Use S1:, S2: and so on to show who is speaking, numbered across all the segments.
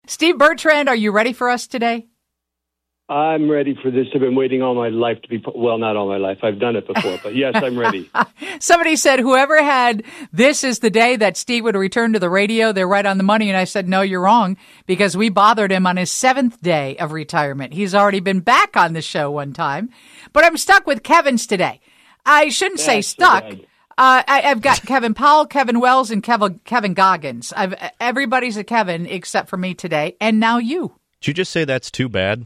S1: Steve Bertrand, are you ready for us today?
S2: I'm ready for this. I've been waiting all my life to be, well, not all my life. I've done it before, but yes, I'm ready.
S1: Somebody said whoever had this is the day that Steve would return to the radio, they're right on the money. And I said, no, you're wrong, because we bothered him on his 7th day of retirement. He's already been back on the show one time, but I'm stuck with Kevin's today. I shouldn't say stuck. I've got Kevin Powell, Kevin Wells, and Kevin Goggins. Everybody's a Kevin except for me today, and now you.
S3: Did you just say that's too bad?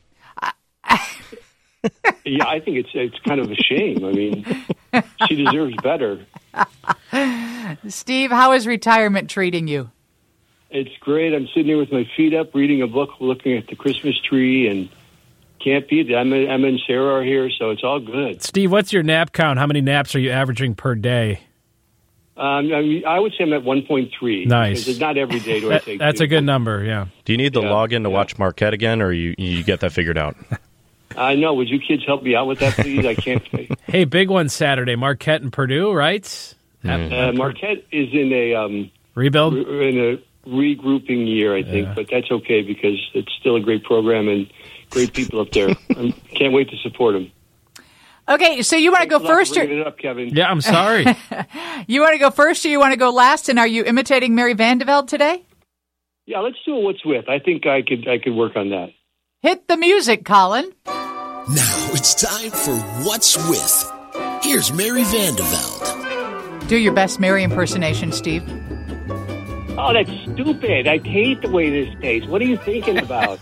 S2: Yeah, I think it's kind of a shame. I mean, she deserves better.
S1: Steve, how is retirement treating you?
S2: It's great. I'm sitting here with my feet up, reading a book, looking at the Christmas tree, and can't beat it. Emma and Sarah are here, so it's all good.
S4: Steve, what's your nap count? How many naps are you averaging per day?
S2: I would say I'm at 1.3.
S4: Nice.
S2: It's not every day do I take
S4: That's
S2: two.
S4: a good number, yeah.
S3: Do you need to log in to watch Marquette again, or you get that figured out?
S2: I know. Would you kids help me out with that, please? I can't.
S4: Hey, big one Saturday. Marquette and Purdue, right?
S2: Marquette is in a
S4: rebuild,
S2: in a regrouping year, I think, but that's okay because it's still a great program and great people up there. I can't wait to support them.
S1: Okay, so you want to go first?
S2: Bringing it up, Kevin.
S4: Yeah, I'm sorry.
S1: You want to go first or you want to go last? And are you imitating Mary Vandevelde today?
S2: Yeah, let's do a What's With. I think I could work on that.
S1: Hit the music, Colin.
S5: Now it's time for What's With. Here's Mary Vandevelde.
S1: Do your best Mary impersonation, Steve.
S2: Oh, that's stupid. I hate the way this tastes. What are you thinking about?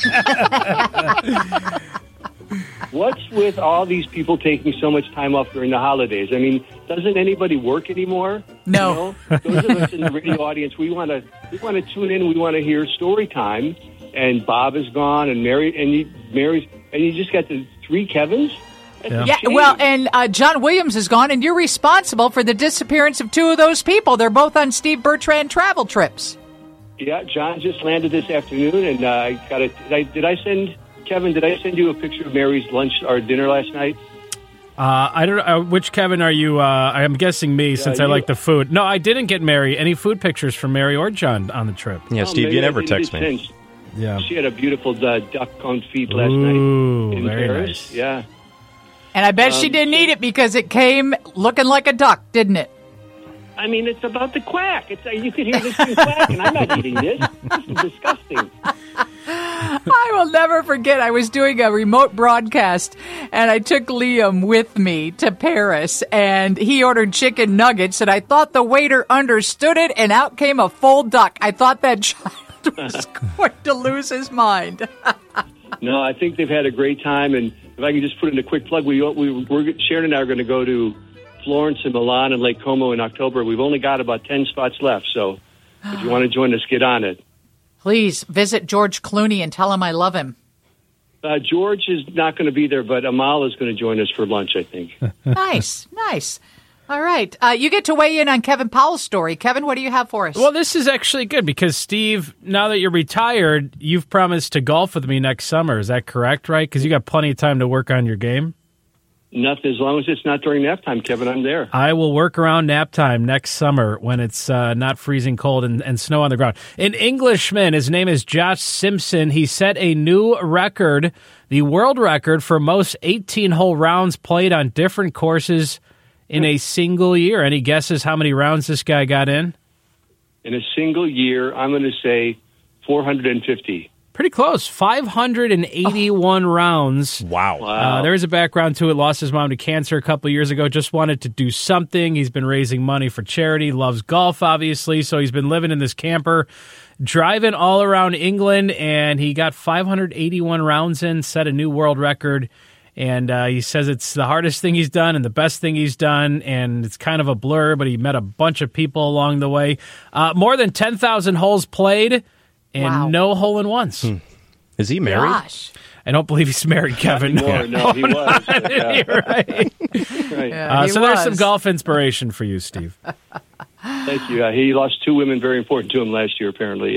S2: What's with all these people taking so much time off during the holidays? I mean, doesn't anybody work anymore?
S1: No.
S2: You know? Those of us in the radio audience, we want to tune in. We want to hear story time. And Bob is gone, and Mary's, and you just got the 3 Kevins.
S1: Yeah, well, and John Williams is gone, and you're responsible for the disappearance of 2 of those people. They're both on Steve Bertrand travel trips.
S2: Yeah, John just landed this afternoon, and I got it. Did I send you a picture of Mary's lunch or dinner last night?
S4: I don't know. Which Kevin are you? I'm guessing me, since I like the food. No, I didn't get Mary. Any food pictures from Mary or John on the trip?
S3: Yeah, Steve, you never text me.
S2: Since.
S4: Yeah.
S2: She had a beautiful duck confit last night in
S4: very
S2: Paris.
S4: Nice.
S2: Yeah.
S1: And I bet she didn't eat it because it came looking like a duck, didn't it?
S2: I mean, it's about the quack. You can hear this thing quacking. I'm not eating this. This is disgusting.
S1: I will never forget. I was doing a remote broadcast, and I took Liam with me to Paris, and he ordered chicken nuggets, and I thought the waiter understood it, and out came a full duck. I thought that child was going to lose his mind.
S2: No, I think they've had a great time, and if I can just put in a quick plug, Sharon and I are going to go to Florence and Milan and Lake Como in October. We've only got about 10 spots left, so if you want to join us, get on it. Please
S1: visit George Clooney and tell him I love him.
S2: George is not going to be there, but Amal is going to join us for lunch, I think.
S1: Nice. All right. You get to weigh in on Kevin Powell's story. Kevin, what do you have for us?
S4: Well, this is actually good because, Steve, now that you're retired, you've promised to golf with me next summer. Is that correct, right? Because you got plenty of time to work on your game.
S2: Nothing, as long as it's not during nap time, Kevin, I'm there.
S4: I will work around nap time next summer when it's not freezing cold and snow on the ground. An Englishman, his name is Josh Simpson. He set a new record, the world record for most 18-hole rounds played on different courses in a single year. Any guesses how many rounds this guy got in?
S2: In a single year, I'm going to say 450.
S4: Pretty close. 581 rounds.
S3: Wow.
S4: There is a background to it. Lost his mom to cancer a couple years ago. Just wanted to do something. He's been raising money for charity. Loves golf, obviously. So he's been living in this camper, driving all around England, and he got 581 rounds in, set a new world record. And he says it's the hardest thing he's done and the best thing he's done, and it's kind of a blur, but he met a bunch of people along the way. More than 10,000 holes played, and no hole-in-ones.
S3: Is he married?
S1: Gosh.
S4: I don't believe he's married, Kevin.
S2: No, he was.
S4: Right.
S1: Yeah,
S4: so there's some golf inspiration for you, Steve.
S2: Thank you. He lost 2 women very important to him last year, apparently.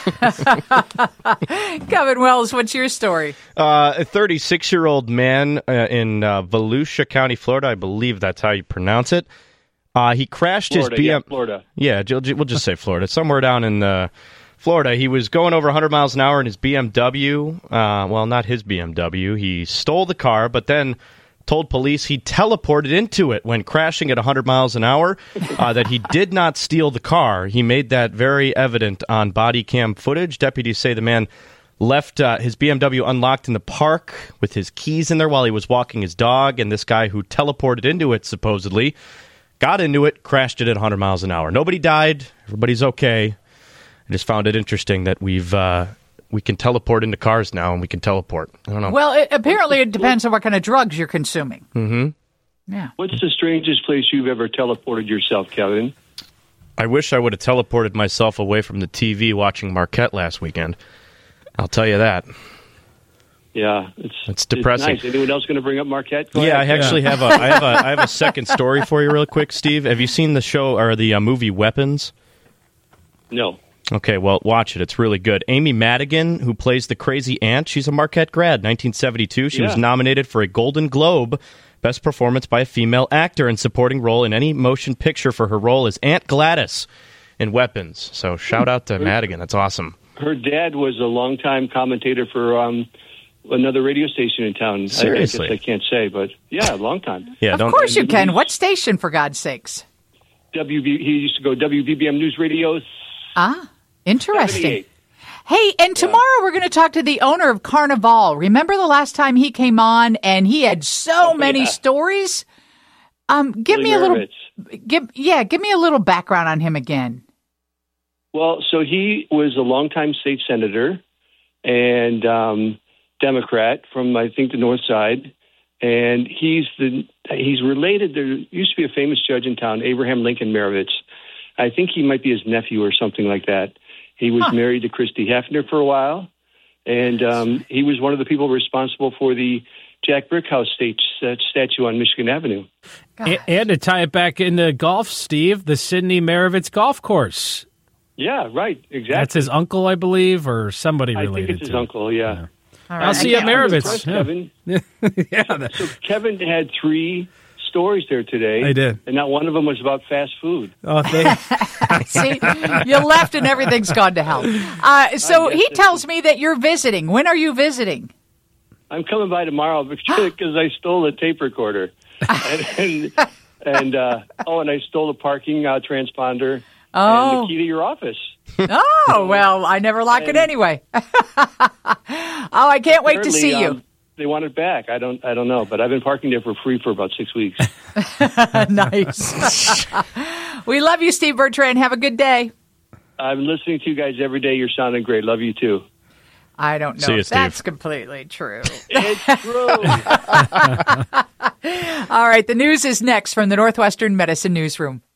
S1: Kevin Wells, what's your story?
S3: A 36-year-old man in Volusia County, Florida. I believe that's how you pronounce it. He crashed
S2: Florida,
S3: his BMW.
S2: Florida.
S3: Yeah, we'll just say Florida. Somewhere down in Florida. He was going over 100 miles an hour in his BMW. Well, not his BMW. He stole the car, but then told police he teleported into it when crashing at 100 miles an hour, that he did not steal the car. He made that very evident on body cam footage. Deputies say the man left his BMW unlocked in the park with his keys in there while he was walking his dog, and this guy who teleported into it, supposedly, got into it, crashed it at 100 miles an hour. Nobody died. Everybody's okay. I just found it interesting that we can teleport into cars now, and we can teleport. I don't know.
S1: Well, apparently it depends on what kind of drugs you're consuming.
S3: Mm-hmm.
S1: Yeah.
S2: What's the strangest place you've ever teleported yourself, Kevin?
S3: I wish I would have teleported myself away from the TV watching Marquette last weekend. I'll tell you that.
S2: Yeah,
S3: it's depressing.
S2: It's nice. Anyone else going to bring up Marquette? Go
S3: ahead.
S2: I
S3: actually have I have a second story for you, real quick, Steve. Have you seen the show or the movie Weapons?
S2: No.
S3: Okay, well, watch it. It's really good. Amy Madigan, who plays the crazy aunt, she's a Marquette grad, 1972. She was nominated for a Golden Globe Best Performance by a Female Actor in Supporting Role in Any Motion Picture for her role as Aunt Gladys in Weapons. So shout out to Madigan. That's awesome.
S2: Her dad was a longtime commentator for another radio station in town.
S3: Seriously?
S2: I guess I can't say, but yeah, a long time.
S3: Yeah,
S1: of course you can. What station, for God's sakes?
S2: He used to go WVBM News Radio.
S1: Ah, interesting.
S2: 78.
S1: Hey, and tomorrow we're going to talk to the owner of Carnival. Remember the last time he came on and he had so many stories? Give me a little background on him again.
S2: Well, so he was a longtime state senator and Democrat from, I think, the North Side. And he's related. There used to be a famous judge in town, Abraham Lincoln Marovitz. I think he might be his nephew or something like that. He was married to Christy Hefner for a while, and he was one of the people responsible for the Jack Brickhouse statue on Michigan Avenue.
S4: And to tie it back into golf, Steve, the Sidney Marovitz Golf Course.
S2: Yeah, right, exactly.
S4: That's his uncle, I believe, or somebody related to
S2: I think it's his uncle, yeah.
S1: All right.
S4: I'll see you at Marovitz.
S2: Kevin. So Kevin had 3 stories there today.
S4: I did.
S2: And not one of them was about fast food.
S4: Oh, thanks.
S1: See, you left and everything's gone to hell. So he tells me that you're visiting. When are you visiting?
S2: I'm coming by tomorrow because I stole a tape recorder. and I stole a parking transponder and the key to your office.
S1: Oh, well, I never lock it anyway. I can't wait to see you.
S2: They want it back. I don't know, but I've been parking there for free for about 6 weeks.
S1: Nice. We love you, Steve Bertrand. Have a good day.
S2: I'm listening to you guys every day. You're sounding great. Love you too.
S1: I don't know
S3: See you,
S1: if that's
S3: Steve.
S1: completely true.
S2: It's true.
S1: All right, the news is next from the Northwestern Medicine Newsroom.